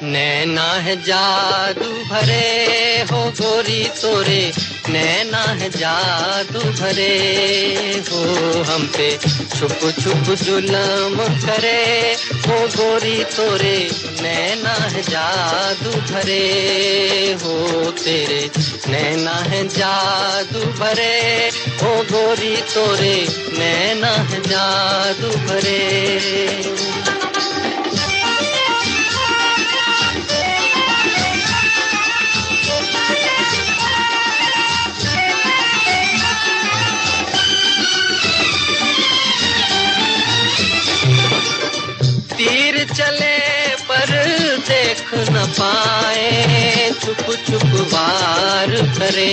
नैना है जादू भरे हो गोरी तोरे, नैना है जादू भरे हो हम पे छुप छुप जुल्म करे हो गोरी तोरे, नैना है जादू भरे हो तेरे, नैना है जादू भरे हो गोरी तोरे, नैना है जादू भरे। तीर चले पर देख न पाए, छुप छुप वार करे।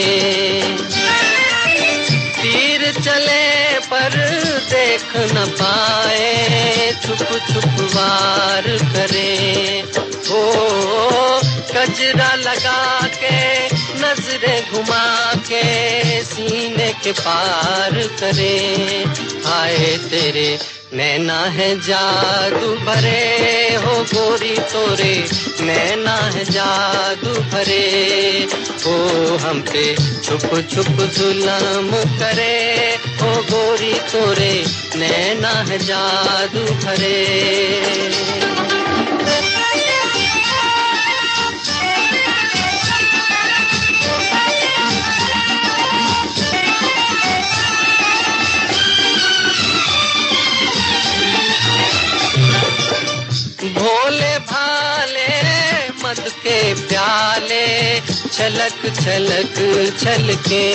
तीर चले पर देख न पाए, छुप छुप वार करे। ओ गजरा लगा के नजरें घुमा के सीने के पार करे। आए तेरे नैना है जादू भरे हो गोरी तोरे, नैना है जादू भरे हो हम पे छुप छुप जुल्म करे हो गोरी तोरे, नैना है जादू भरे। भोले भाले मद के प्याले छलक छलक छलके।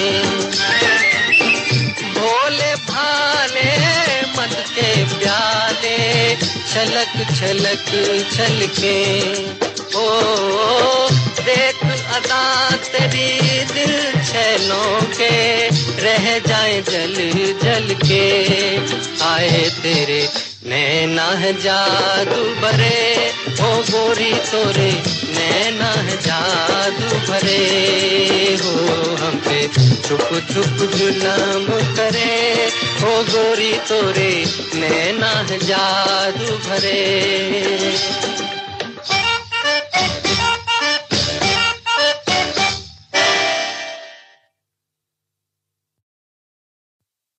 भोले भाले मद के प्याले छलक छलक छलके। ओ देख अदा तेरी दिल छैलों के रह जाए जल जल के। आए तेरे नैना है जादू भरे हो गोरी तोरे, नैना है जादू भरे हो हम पे छुप छुप जुल्म करे हो गोरी तोरे, नैना है जादू भरे।